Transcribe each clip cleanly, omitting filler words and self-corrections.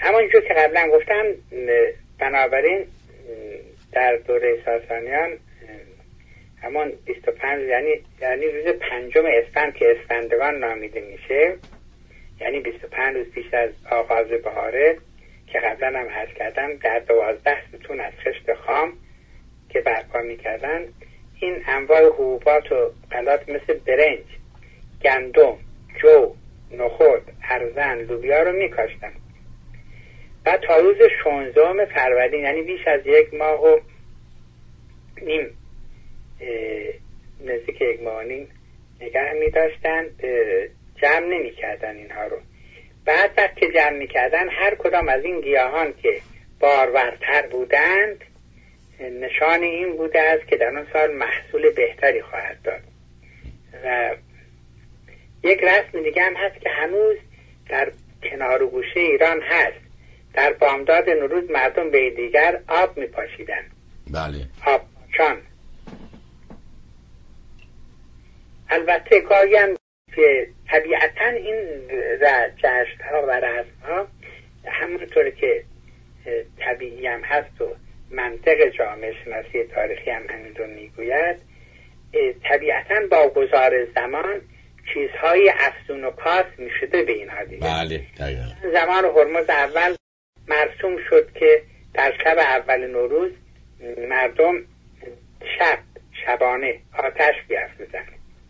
همونجور که قبلا گفتم بنابراین در دوره ساسانیان همون 25 یعنی روز 5 اسفند که اسفندگان نامیده میشه، یعنی 25 روز پیش از آغاز بهاره که قبلا هم عرض کردم، در 12 ستون از خشت خام که برپا میکردن این انواع حبوبات و غلات مثل برنج، گندم، جو، نخود، ارزن، لوبیا رو میکاشتن. بعد تا روز 16 فروردین یعنی بیش از 1 ماه و نیم، نزدیک 1 ماه و نیم نگه می‌داشتن، جمع نمی‌کردن اینها رو. بعد که جمع می‌کردن هر کدام از این گیاهان که بارورتر بودند نشان این بوده است که در اون سال محصول بهتری خواهد داد. و یک رسم دیگه هم هست که هنوز در کنار و گوشه ایران هست. در بامداد نوروز مردم به دیگر آب می‌پاشیدن. بله. آب چان. البته گاهی هم که طبیعتاً این جشن‌ها و رسم‌ها همونطور که طبیعی هم هست و منطق جامعه شناسی تاریخی هم همین رو میگوید، طبیعتاً با گذار زمان چیزهای افزون و کاس میشده به اینها دیگه. بله دقیقاً. زمان هرمز اول مرسوم شد که در شب اول نوروز مردم شبانه آتش بیافروزند.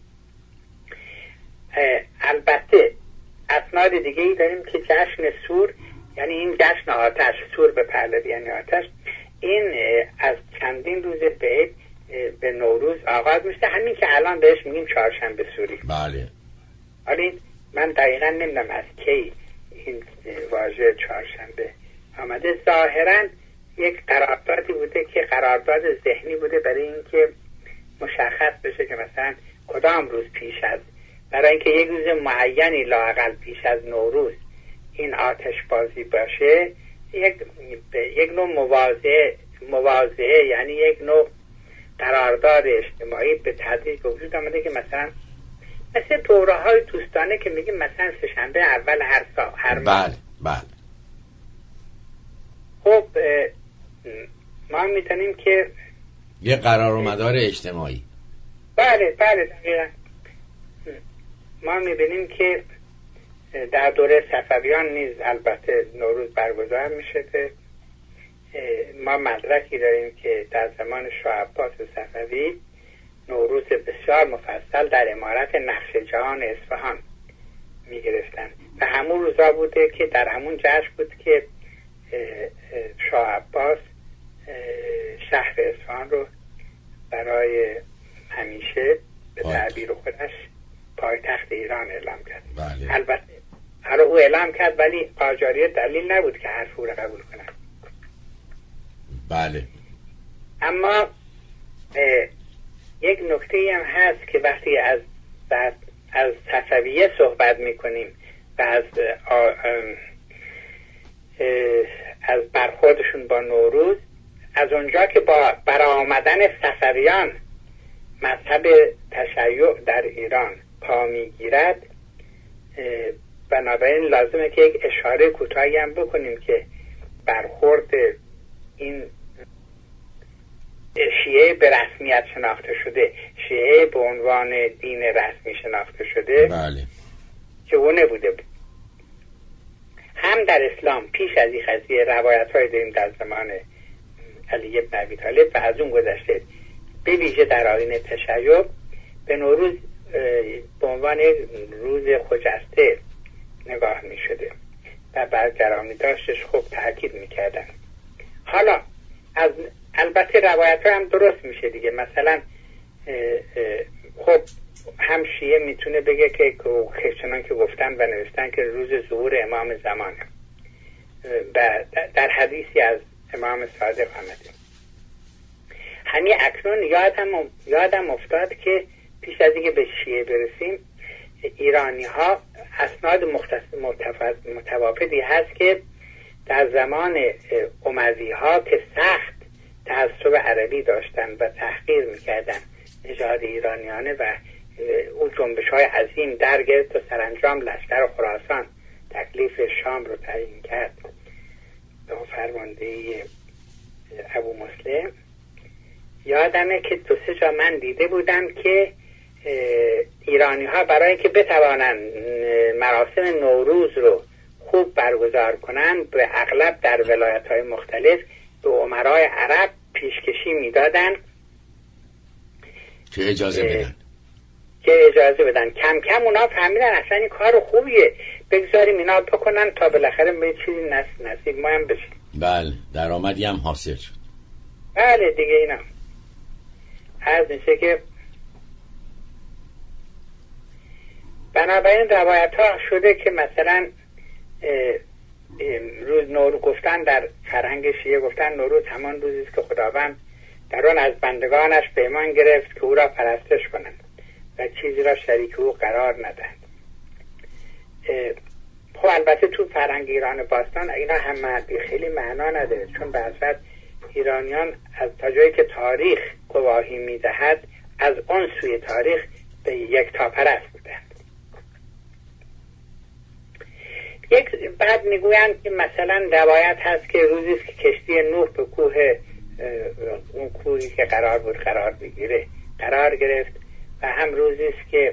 البته اسناد دیگه ای داریم که جشن سور، یعنی این جشن آتش، سور به پهلوی یعنی آتش، این از چندین روز به نوروز آغاز میشه، همین که الان بهش میگیم چهارشنبه سوری. بله. حالا من دقیقا نمیدونم از کی این واژه چهارشنبه آمده. ظاهرا یک قراردادی بوده که قرارداد ذهنی بوده برای اینکه مشخص بشه که مثلا کدام روز پیش از، برای اینکه یک روز معینی لااقل پیش از نوروز این آتش بازی باشه، یک نوع مواضعه یعنی یک نوع قرارداد اجتماعی به تدریج به وجود آمده که مثلا مثل دوره های دوستانه که میگیم مثلا سه‌شنبه اول هر ماه. بله بله. خب ما میدونیم که یه قرار و مدار اجتماعی. بله دقیقا. ما میبینیم که در دوره صفویان نیز البته نوروز برگزار میشه. ما مدرکی داریم که در زمان شاه عباس صفوی نوروز بسیار مفصل در عمارت نقش جهان اصفهان میگرفتن و همون روزا بوده که در همون جشن بود که شاه عباس شهر اصفهان رو برای همیشه به تعبیر خودش پایتخت ایران اعلام کرد. بله. البته حالا او اعلام کرد ولی قاجاریه دلیل نبود که حرف او را قبول کنند. بله. اما یک نکته هم هست که وقتی از صفویه صحبت میکنیم و از برخوردشون با نوروز، از اونجا که با برآمدن صفویان مذهب تشیع در ایران پا میگیرد، بنابراین لازمه که یک اشاره کوتاهی هم بکنیم که برخورد این شیعه به رسمیت شناخته شده، شیعه به عنوان دین رسمی شناخته شده، بله، که او نبوده بود. هم در اسلام پیش از این قضیه روایت های داریم در زمان علی بن ابی طالب و از اون گذشته، به ویژه در آیین تشیع به نوروز به عنوان روز خجسته نگاه می شده و برگرامی داشتش خوب تأکید می کردن. حالا البته روایت ها هم درست میشه دیگه. مثلا خب هم شیعه میتونه بگه که چنان که گفتن و نوشتن که روز ظهور امام زمانه و در حدیثی از امام صادق آمده. همین اکنون یادم افتاد که پیش از اینکه به شیعه برسیم، ایرانی ها اسناد متوافقی هست که در زمان اموی ها که سخت تعصب عربی داشتن و تحقیر میکردن نژاد ایرانیانه و اون جنبش های عظیم در گرفت و سرانجام لشکر خراسان تکلیف شام رو تعیین کرد فرماندهی ابو مسلم یادمه که 2-3 جا من دیده بودم که ایرانی ها برای که بتوانن مراسم نوروز رو خوب برگزار کنن به اغلب در ولایت های مختلف به امرای عرب پیشکشی میدادن که اجازه بدن. کم کم اونا فهمیدن اصلا این کار خوبیه، بگذاریم اینا بکنن تا بالاخره به چیزی نصیب ما هم بشه. بله، درآمدی هم حاصل شد. بله دیگه اینا از میشه که بنابراین روایت ها شده که مثلا روز نوروز گفتن در فرهنگ شیعه گفتن نوروز همان روزی است که خداوند در آن از بندگانش پیمان گرفت که او را پرستش کنند و چیزی را شریک او قرار ندهند. خب البته تو فرهنگ ایران باستان اینا هم خیلی معنا نداره، چون به اصل ایرانیان از تا جایی که تاریخ گواهی میدهد از اون سوی تاریخ به یک تاپرست بودند. بعد میگویند که مثلا روایت هست که روزی است که کشتی نوح به اون کوهی که قرار بود قرار بگیره قرار گرفت و هم روزی است که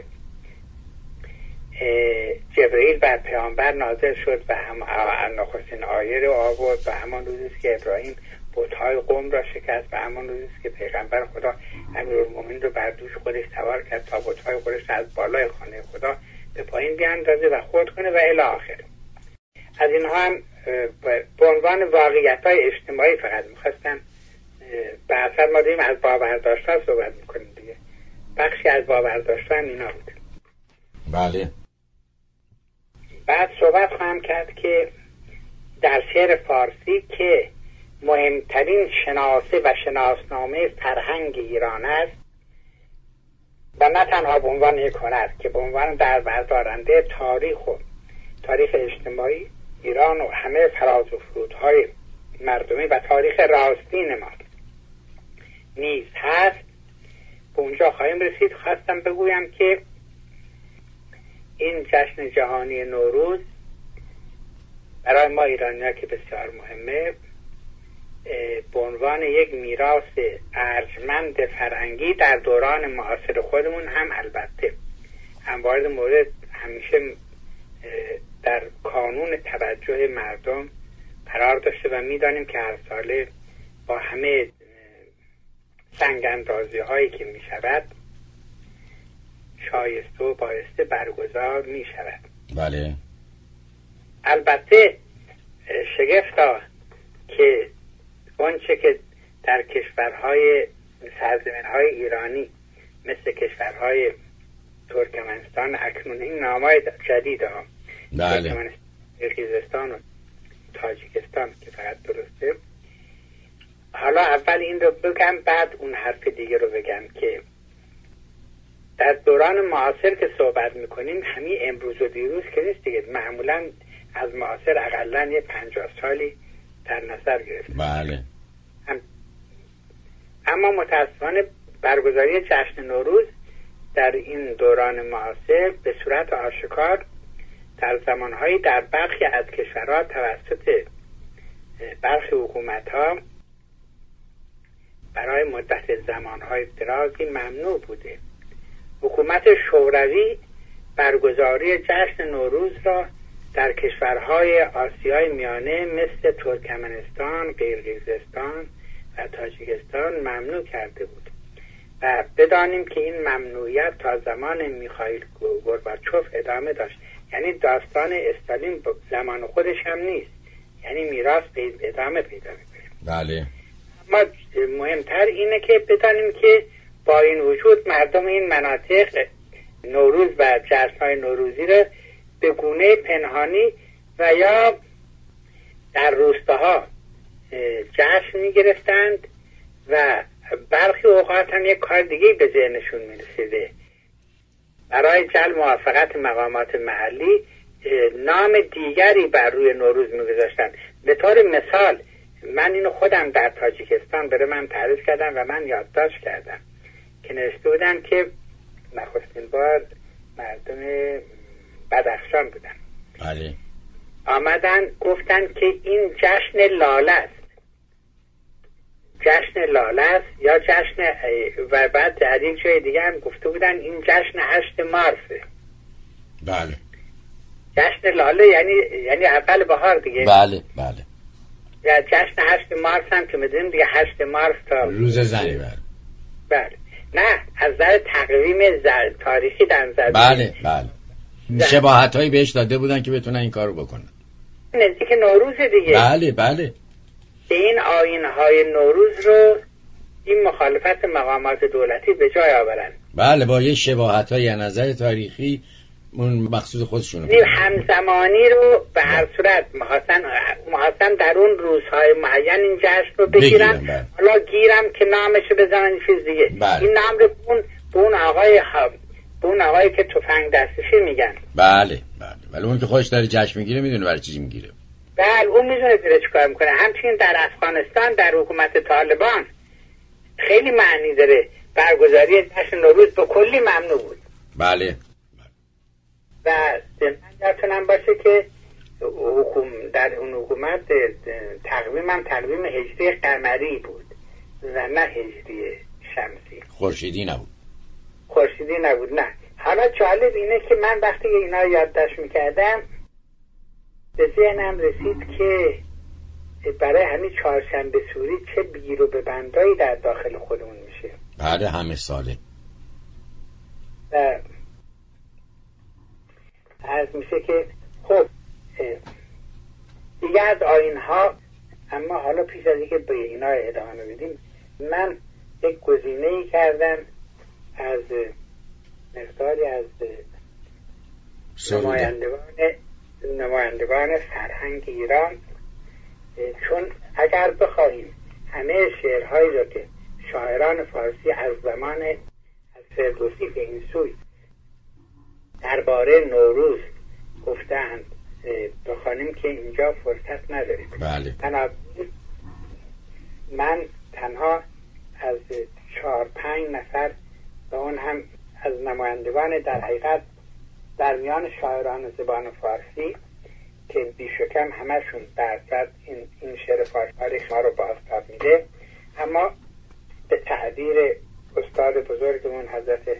جبرئیل بر پیامبر نازل شد و هم نخستین آیه رو آورد و همان روزی است که ابراهیم بت‌های قوم را شکست و همان روزی است که پیغمبر خدا امیرالمومنین رو بر دوش خودش سوار کرد تا بت‌های خودش از بالای خانه خدا به پایین بیاندازه و خرد کنه و الی آخر. از اینها هم به عنوان واقعیت‌های اجتماعی فقط می‌خواستن به اصل ما داریم از باورداشت‌ها صحبت می‌کنیم دیگه، بخشی از باورداشت‌ها هم اینا بود. بله. بعد صحبت خواهم کرد که در شعر فارسی که مهمترین شناسه و شناسنامه فرهنگ ایران است و نه تنها به عنوان یک هنر که به عنوان در بردارنده تاریخ اجتماعی ایران و همه فراز و فرودهای مردمی و تاریخ راستین ما نیز هست، به اونجا خواهیم رسید. خواستم بگویم که این جشن جهانی نوروز برای ما ایرانی‌ها که بسیار مهمه، به عنوان یک میراث ارجمند فرهنگی در دوران معاصر خودمون هم البته هموارد مورد همیشه در کانون توجه مردم قرار داشته و میدانیم که هر ساله با همه سنگ اندازی هایی که می شود شایسته و بایسته برگزار می شود. بله. البته شگفتا که اونچه که در کشورهای سرزمین‌های ایرانی مثل کشورهای ترکمنستان اکنون این نامای جدید ها بله. قرقیزستان و تاجیکستان که فقط درسته. حالا اول این رو بگم بعد اون حرف دیگه رو بگم که در دوران معاصر که صحبت میکنیم همین امروز و دیروز که نیست دیگه، معمولا از معاصر اقلن یه 50 سالی در نظر گرفت. بله. اما متاسفانه برگزاری جشن نوروز در این دوران معاصر به صورت آشکار در زمانهایی در برخی از کشورها توسط برخی حکومت‌ها برای مدت زمانهای درازی ممنوع بوده. حکومت شوروی برگزاری جشن نوروز را در کشورهای آسیای میانه مثل ترکمنستان، قرقیزستان و تاجیکستان ممنوع کرده بود و بدانیم که این ممنوعیت تا زمان میخائیل گورباچوف ادامه داشت. یعنی داستان استالین زمان خودش هم نیست، یعنی میراث ادامه پیدا میکنه. بله. اما مهمتر اینه که بدانیم که با این وجود مردم این مناطق نوروز و جشن‌های نوروزی را به گونه پنهانی و یا در روستاها جشن می‌گرفتند و برخی اوقات هم یک کار دیگه به ذهنشون می‌رسیده. برای جلب موافقت مقامات محلی نام دیگری بر روی نوروز می‌گذاشتند. به طور مثال من اینو خودم در تاجیکستان برای من تعریف کردم و من یادداشت کردم که نوشته بودن که نخستین بار مردم بدخشان بودن. بله. آمدن گفتن که این جشن لاله است، جشن لاله است یا جشن، و بعد در یک جای دیگه هم گفته بودن این جشن 8 مارسه. بله. جشن لاله یعنی اول بهار دیگه. بله بله. یا جشن 8 مارس هم که میدونیم دیگه 8 مارس تا روز زنی. بله. بله. نه از نظر تقویم تاریخی در نظر. بله بله. شباهتایی بهش داده بودن که بتونن این کارو بکنن. نزدیک نوروز دیگه. بله بله. این آیین‌های نوروز رو این مخالفت مقامات دولتی به جای آورن. بله با یه شباهتایی از نظر تاریخی اون مقصود خودشونو همزمانی رو به هر صورت محاسن در اون روزهای معین این جشن رو بگیرن. حالا گیرم که نامشو بزنن چیز دیگه. این نام رو به اون آقای که تفنگ دستشی میگن. بله بله. ولی اون که خودش داره جشن میگیره میدونه برای چی میگیره. بله اون میدونه داره چیکار میکنه. همچنین در افغانستان در حکومت طالبان خیلی معنی داره برگزاری جشن نوروز به کلی ممنوع بود. بله. و یادتونم باشه که در اون حکومت تقویم هجری قمری بود و نه هجری شمسی. خورشیدی نبود. نه. حالا جالب اینه که من وقتی اینا یادداشت میکردم به ذهنم رسید که برای همین چهارشنبه سوری چه بگیر و ببندایی در داخل خودمون میشه بعد همه ساله. از میشه که خب دیگه از آیین‌ها، اما حالا پیش از اینکه به اینا ادامه بدیم من یک گزینه‌ای کردم از مقداری از نمایندگان فرهنگ ایران، چون اگر بخواهیم همه شعرهایی را که شاعران فارسی از زمان از فردوسی به این سوی درباره نوروز گفتند بخوانیم که اینجا فرصت نداریم. بله. من تنها از 4-5 نفر و اون هم از نمایندگان در حقیقت در میان شاعران زبان فارسی که بیشکم همشون درصد این شعر فارسی ما رو بازتاب میده، اما به تعبیر استاد بزرگمون حضرت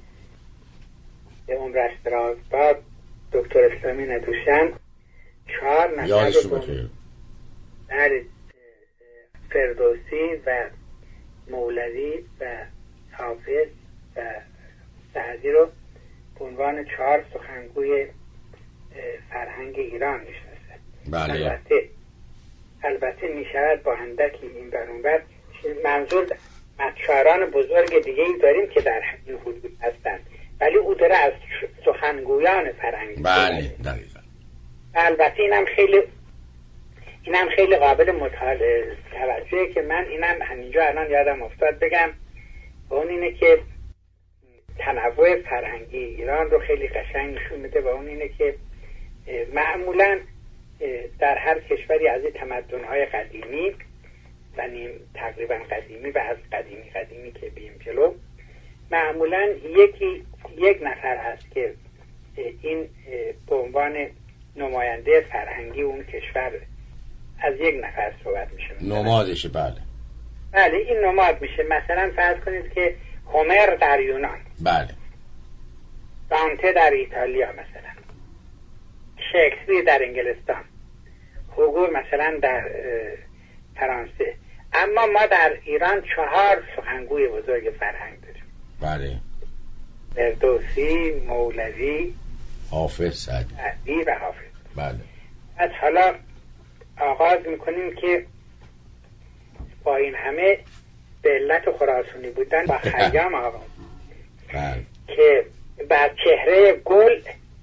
عمرش دراز باد دکتر اسلامی ندوشن 4 نفر در فردوسی و مولوی و حافظ و سعدی رو به عنوان 4 سخنگوی فرهنگ ایران میشناسه. بله. البته میشود با هندکی این برانور منظور شاعران بزرگ دیگه ای داریم که در این حدود هستند، ولی او داره از سخنگویان فرهنگ. بله دقیقا. البته اینم خیلی قابل توجهه که من اینم همینجا الان یادم افتاد بگم، و اون اینه که تنوع فرهنگی ایران رو خیلی قشنگ نشون میده، و اون اینه که معمولا در هر کشوری از این تمدن‌های قدیمی و تقریبا قدیمی و از قدیمی که بیم جلو معمولا یک نفر هست که این به عنوان نماینده فرهنگی اون کشور از یک نفر صحبت میشه. نمادشه. بله بله این نماد میشه. مثلا فرض کنید که هومر در یونان، بله، دانته در ایتالیا، مثلا شکسپیر در انگلستان، هوگو مثلا در فرانسه. اما ما در ایران 4 سخنگوی بزرگ فرهنگ داریم. بله. فردوسی، مولوی، حافظ، سعدی و حافظ. بله. از حالا آغاز میکنیم که با این همه به علت خراسانی بودن با خیام آغاز بله. که بر چهره گل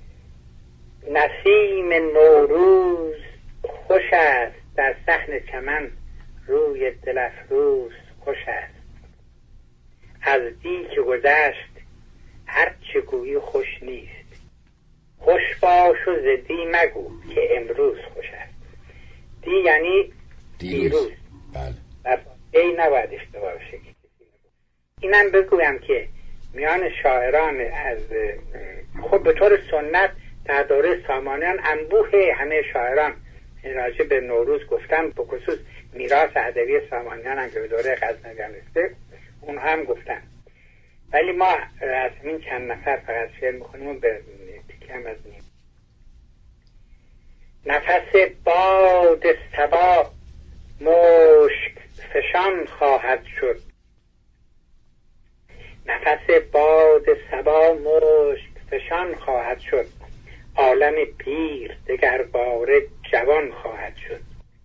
نسیم نوروز خوش است، در صحن چمن روی دل افروز خوش است. از دی که گذشت هر چه گویی خوش نیست، خوش باش و ز دی مگو که امروز خوش است. دی یعنی دیروز. بله. و ای نباید اشتباه بشه. اینم بگویم که میان شاعران از خب به طور سنت در دوره سامانیان انبوه همه شاعران راجع به نوروز گفتن، به خصوص میراث ادبی سامانیان هم که به دوره غزنویان رسیده اونها هم گفتن. ولی ما از این چند نفر فقط شعر میخونیم و به تکم از نیم. نفس باد صبا مشک فشان خواهد شد، نفس باد صبا مشک فشان خواهد شد، عالم پیر دگر باره جوان خواهد شد.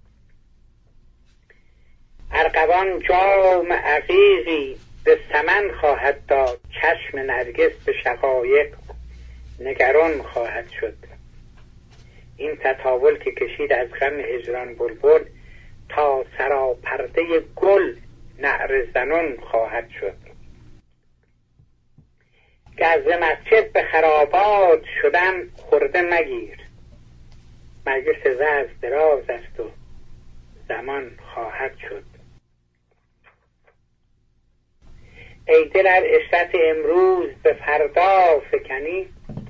ارغوان جام عقیقی به سمن خواهد داد، چشم نرگس به شقایق نگران خواهد شد. این تطاول که کشید از غم هجران بلبل، تا سراپرده گل نعره زنان خواهد شد. گز مسجد به خرابات شدن خورده مگیر، مجلس وعظ دراز است و زمان خواهد شد. ای دل ار عشرت امروز به فردا فکنی،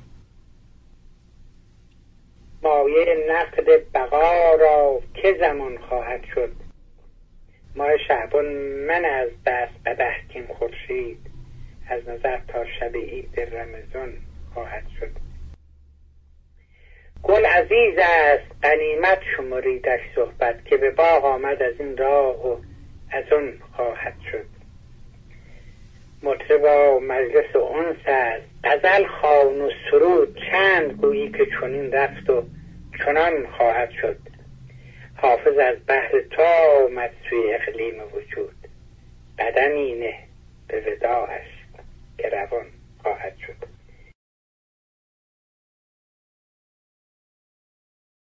مایه نقد بقا را که زمان خواهد شد. ماه شعبان من از دست قدح کین خورشید، از نظر تا شب عید رمضان خواهد شد. گل عزیز است غنیمت شمریدش صحبت، که به باغ آمد از این راه و از اون خواهد شد. مطربا مجلس انس است غزل خوان و سرود، چند گویی که چنین رفت و چنان خواهد شد. حافظ از بحر تا آمد سوی اقلیم وجود، قدمی نه به وداعش که روان خواهد شد.